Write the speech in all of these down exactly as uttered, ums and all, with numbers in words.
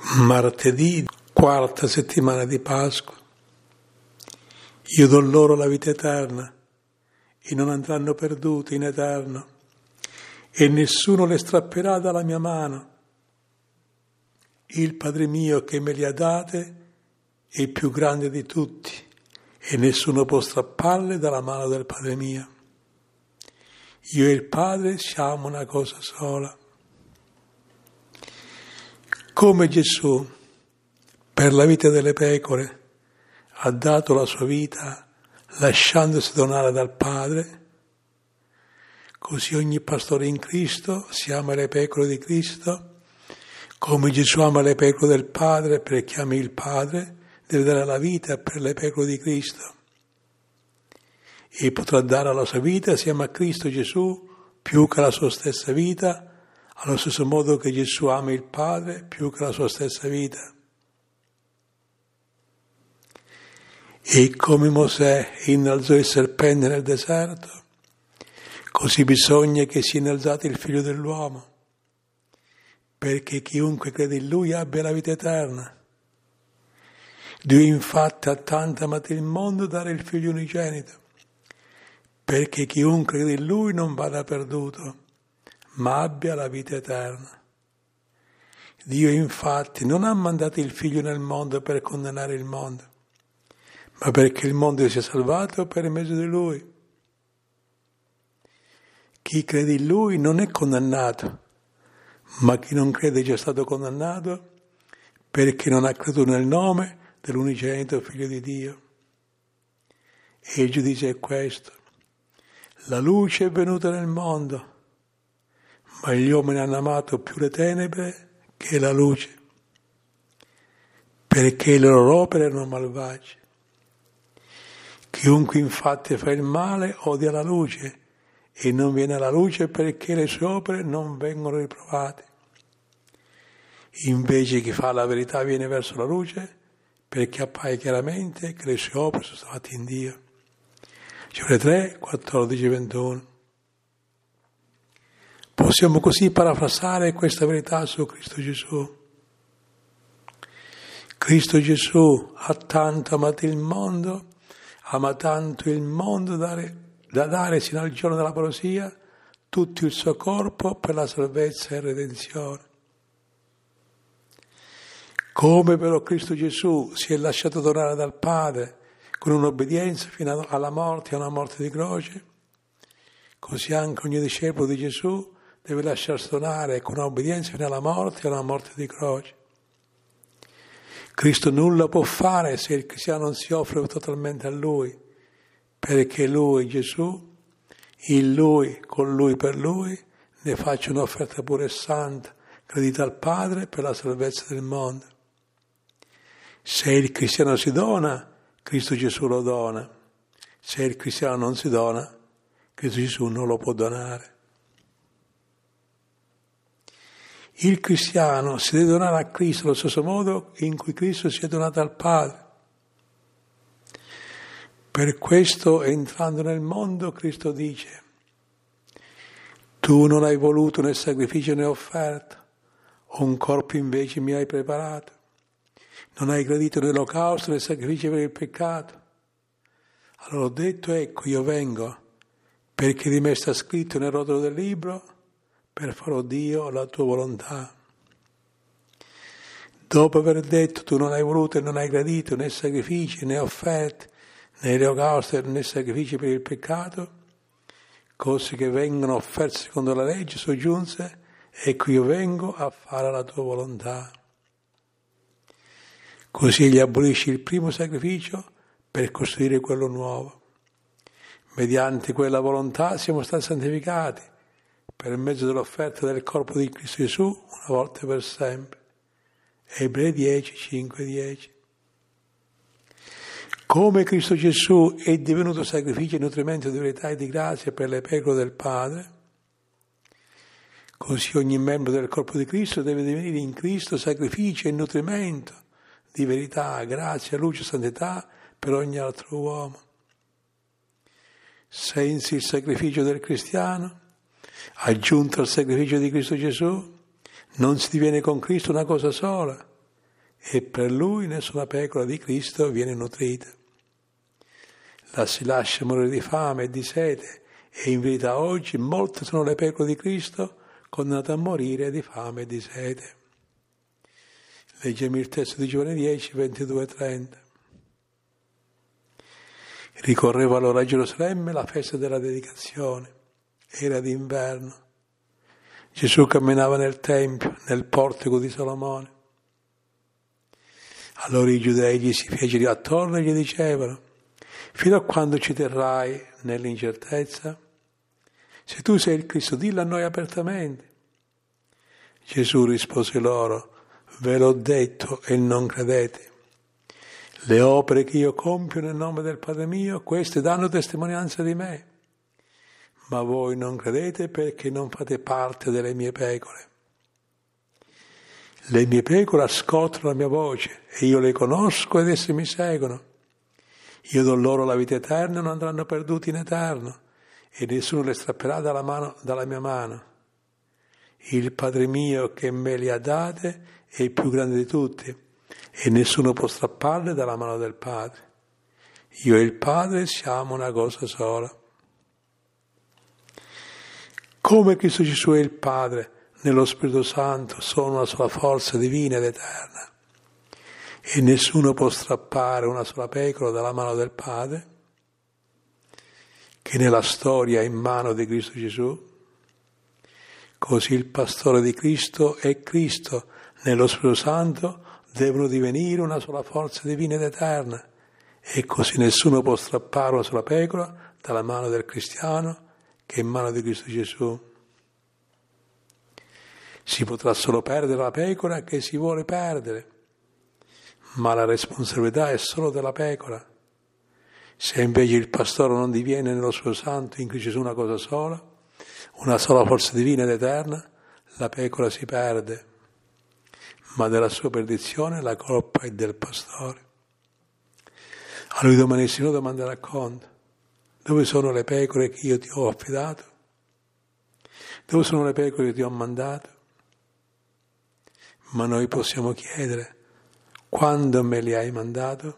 Martedì, quarta settimana di Pasqua. Io do loro la vita eterna e non andranno perduti in eterno e nessuno le strapperà dalla mia mano. Il Padre mio che me li ha date è il più grande di tutti e nessuno può strapparle dalla mano del Padre mio. Io e il Padre siamo una cosa sola. Come Gesù, per la vita delle pecore, ha dato la sua vita lasciandosi donare dal Padre, così ogni pastore in Cristo si ama le pecore di Cristo, come Gesù ama le pecore del Padre perché ama il Padre, deve dare la vita per le pecore di Cristo. E potrà dare la sua vita assieme a Cristo Gesù più che la sua stessa vita, allo stesso modo che Gesù ama il Padre più che la sua stessa vita. E come Mosè innalzò il serpente nel deserto, così bisogna che sia innalzato il Figlio dell'uomo, perché chiunque crede in Lui abbia la vita eterna. Dio infatti ha tanto amato il mondo da dare il Figlio unigenito, perché chiunque crede in Lui non vada perduto, ma abbia la vita eterna. Dio infatti non ha mandato il Figlio nel mondo per condannare il mondo, ma perché il mondo sia salvato per mezzo di Lui. Chi crede in Lui non è condannato, ma chi non crede è già stato condannato perché non ha creduto nel nome dell'unigenito Figlio di Dio. E il giudizio è questo: la luce è venuta nel mondo, ma gli uomini hanno amato più le tenebre che la luce, perché le loro opere erano malvagie. Chiunque infatti fa il male odia la luce e non viene alla luce perché le sue opere non vengono riprovate. Invece chi fa la verità viene verso la luce perché appaia chiaramente che le sue opere sono fatte in Dio. Giovanni tre, quattordici, ventuno. Possiamo così parafrasare questa verità su Cristo Gesù. Cristo Gesù ha tanto amato il mondo, ama tanto il mondo da dare, da dare sino al giorno della parousia tutto il suo corpo per la salvezza e redenzione. Come però Cristo Gesù si è lasciato donare dal Padre con un'obbedienza fino alla morte, a una morte di croce, così anche ogni discepolo di Gesù deve lasciarsi donare con un'obbedienza fino alla morte, a una morte di croce. Cristo nulla può fare se il cristiano non si offre totalmente a Lui, perché Lui, Gesù, in Lui, con Lui, per Lui, ne faccia un'offerta pura e santa, gradita al Padre per la salvezza del mondo. Se il cristiano si dona, Cristo Gesù lo dona. Se il cristiano non si dona, Cristo Gesù non lo può donare. Il cristiano si deve donare a Cristo allo stesso modo in cui Cristo si è donato al Padre. Per questo, entrando nel mondo, Cristo dice: tu non hai voluto né sacrificio né offerta, un corpo invece mi hai preparato. Non hai gradito né olocausto né sacrificio per il peccato. Allora ho detto: ecco, io vengo, perché di me sta scritto nel rotolo del libro, per farò Dio la tua volontà. Dopo aver detto: tu non hai voluto e non hai gradito né sacrifici né offerte né olocausto né sacrifici per il peccato, cose che vengono offerte secondo la legge, soggiunse: ecco io vengo a fare la tua volontà. Così egli abolisce il primo sacrificio per costruire quello nuovo. Mediante quella volontà siamo stati santificati per mezzo dell'offerta del corpo di Cristo Gesù una volta per sempre. Ebrei dieci, cinque, dieci. Come Cristo Gesù è divenuto sacrificio e nutrimento di verità e di grazia per le pecore del Padre, così ogni membro del corpo di Cristo deve divenire in Cristo sacrificio e nutrimento di verità, grazia, luce, santità per ogni altro uomo. Senza il sacrificio del cristiano, aggiunto al sacrificio di Cristo Gesù, non si diviene con Cristo una cosa sola, e per lui nessuna pecora di Cristo viene nutrita. La si lascia morire di fame e di sete, e in verità oggi molte sono le pecore di Cristo condannate a morire di fame e di sete. Leggiamo il testo di Giovanni dieci, ventidue e trenta. Ricorreva allora a Gerusalemme la festa della dedicazione. Era d'inverno. Gesù camminava nel Tempio, nel portico di Salomone. Allora i giudei gli si fecero attorno e gli dicevano: fino a quando ci terrai nell'incertezza? Se tu sei il Cristo, dillo a noi apertamente. Gesù rispose loro: ve l'ho detto e non credete. Le opere che io compio nel nome del Padre mio, queste danno testimonianza di me. Ma voi non credete perché non fate parte delle mie pecore. Le mie pecore ascoltano la mia voce e io le conosco ed esse mi seguono. Io do loro la vita eterna e non andranno perduti in eterno e nessuno le strapperà dalla, mano, dalla mia mano. Il Padre mio che me li ha date è il più grande di tutti e nessuno può strapparle dalla mano del Padre. Io e il Padre siamo una cosa sola. Come Cristo Gesù e il Padre nello Spirito Santo sono una sola forza divina ed eterna e nessuno può strappare una sola pecora dalla mano del Padre, che nella storia è in mano di Cristo Gesù. Così il pastore di Cristo e Cristo nello Spirito Santo devono divenire una sola forza divina ed eterna e così nessuno può strappare una sola pecora dalla mano del cristiano che è in mano di Cristo Gesù. Si potrà solo perdere la pecora che si vuole perdere, ma la responsabilità è solo della pecora. Se invece il pastore non diviene nello Spirito Santo in Cristo Gesù una cosa sola, una sola forza divina ed eterna, la pecora si perde, ma della sua perdizione la colpa è del pastore. A lui domani il Signore domanderà conto: dove sono le pecore che io ti ho affidato? Dove sono le pecore che ti ho mandato? Ma noi possiamo chiedere: quando me li hai mandato?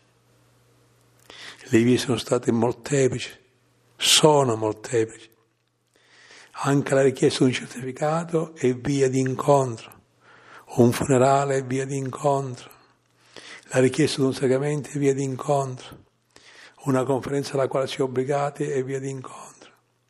Le vie sono state molteplici, sono molteplici. Anche la richiesta di un certificato è via di incontro, un funerale è via di incontro, la richiesta di un sacramento è via di incontro, una conferenza alla quale si è obbligati è via di incontro,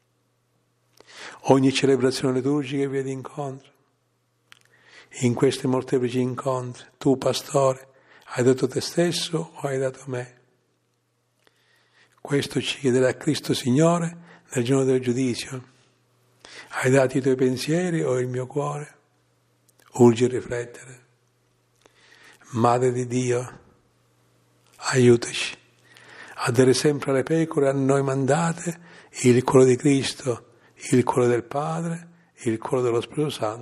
ogni celebrazione liturgica è via di incontro. In questi molteplici incontri, tu, pastore, hai dato te stesso o hai dato me? Questo ci chiederà Cristo Signore nel giorno del giudizio. Hai dato i tuoi pensieri o il mio cuore? Urgi a riflettere. Madre di Dio, aiutaci a dare sempre alle pecore a noi mandate il cuore di Cristo, il cuore del Padre, il cuore dello Spirito Santo.